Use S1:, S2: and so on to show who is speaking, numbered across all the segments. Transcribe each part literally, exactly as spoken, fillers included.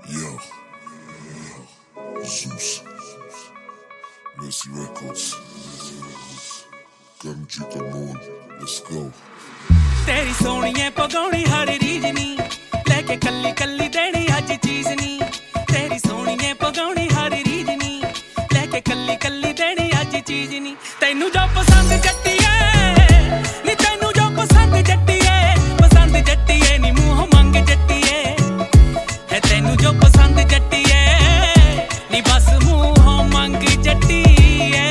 S1: Yo, Zeus, Mercy Records, Gun to the moon, let's go.
S2: तेरी सोनिए पगौनी हर रीज नी लेके कल्ली कल्ली देनी अज चीज नी तेरी सोनिए पगौनी हर रीज नी लेके कल्ली कल्ली देनी अज चीज नी तैनू जो पसंद जट्टिए नी तैनू जो पसंद जट्टिए पसंद जट्टिए नी मुंह मंग जट्टिए है तैनू जो पसंद जट्टिए नी बस मुंह मंग जट्टिए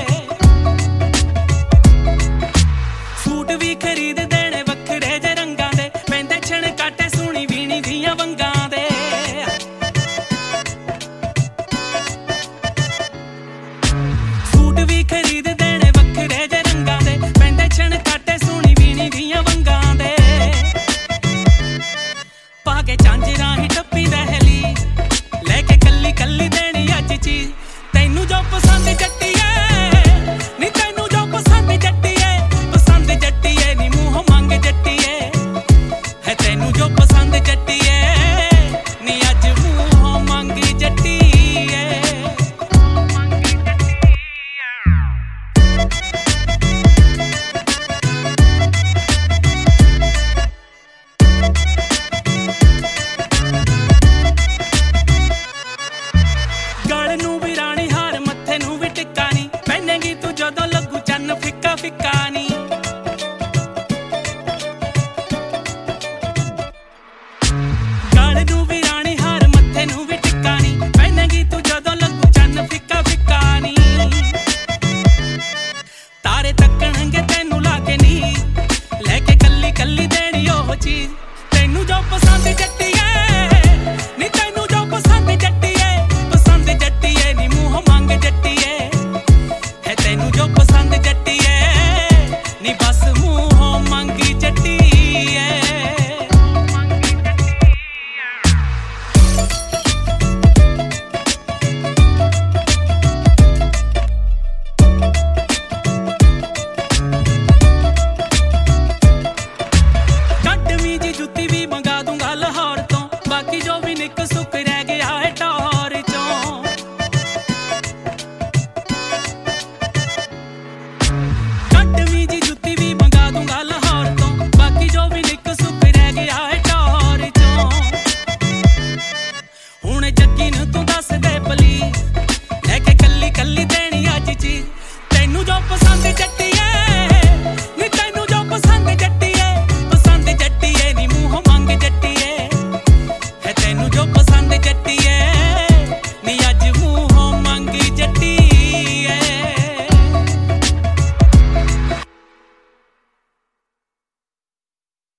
S2: सूट भी खरीद देने वखरे जे रंगां दे पैंदे छण काटे सोहणी वीणी दियां वंगां दे सूट भी खरीद देने वखरे जे रंगां दे पैंदे छण काटे सोहणी वीणी दियां वंगां दे पाके झांजरां ही टप्पी दहली लेके कल्ली कल्ली देनी अज चीज तैनू जो पसंद जट्टिए नी तैनू जो पसंद जट्टिए पसंद जट्टिए नी मुंह मंग जट्टिए है तैनू जो पसंद जट्टिए नी अज मुंह मंग जट्टिए गल नू भी रानी हार मत्थे नू भी टिक्का नी पहनेगी तू जदों लगू चन्न फिक्का फिक्का नी गल नू भी रानी हार मत्थे नू भी टिक्का नी पहनेगी तू जदों लगू चन्न फिक्का फिक्का नी तारे तकणगे तैनू लाके नी लेके कल्ली कल्ली देनी ओह चीज तैनू जो पसंद जट्टिए नी तैनू जो पसंद जट्टिए पसंद जट्टिए नी मुंह मंग जट्टिए है तैनू जो पसंद जट्टिए नी बस मुंह मंग जट्टिए कटवी जी जुत्ती भी मंगा दूंगा लाहौर तो बाकी जो भी निक सुख रह